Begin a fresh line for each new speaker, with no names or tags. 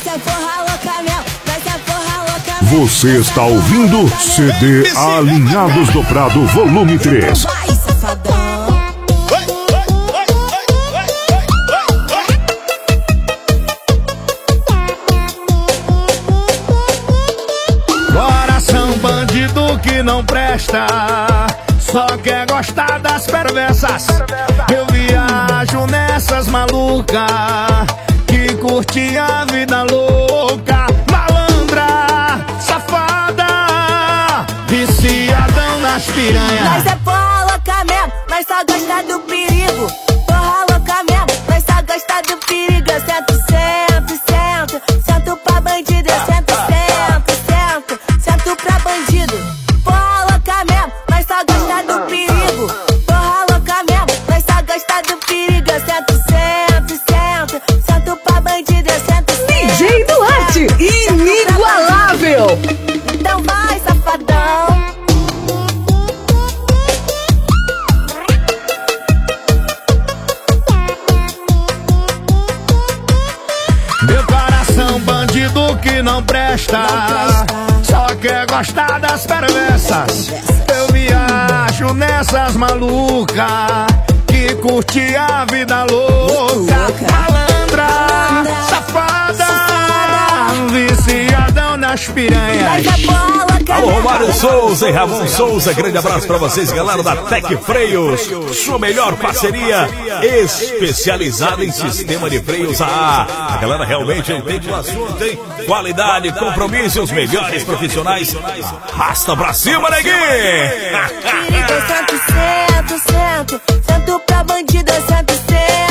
Nós é porra louca mesmo, nós é porra louca mesmo.
Você está ouvindo CD Alinhados do Prado Volume 3.
Vai, safadão.
Coração bandido que não presta, só quer gostar das perversas. Eu viajo nessas malucas que curte a vida louca. Malandra, safada, viciadão nas piranhas.
Nós é porra louca mesmo, nós só gosta do perigo. Porra louca mesmo, nós só gosta do perigo. Eu sento, sento, sento, sento pra bandido. Eu sento, sento, sento, sento pra bandido. Porra louca mesmo, nós só gosta do perigo. Porra louca mesmo, nós só gosta do perigo. Eu sento, sento, sento, sento pra bandido. Eu sento, sento,
DJ Duarte, inigualável.
então vai, safadão.
Meu coração bandido que não presta, só quer gostar das perversas. Eu viajo nessas malucas que curte a vida louca. Malandra, safada, viciadão nas piranhas.
Nós é porra louca
Alô,
mesmo.
Romário Souza e Ramon Souza, grande abraço pra vocês, galera da Tec Freios, sua melhor parceria especializada em sistema de freios A galera realmente entende o assunto, hein? Qualidade, compromisso e os melhores profissionais. Rasta pra cima, neguinho!
Eu sento, sento, sento, sento pra bandido. Eu sento, sento.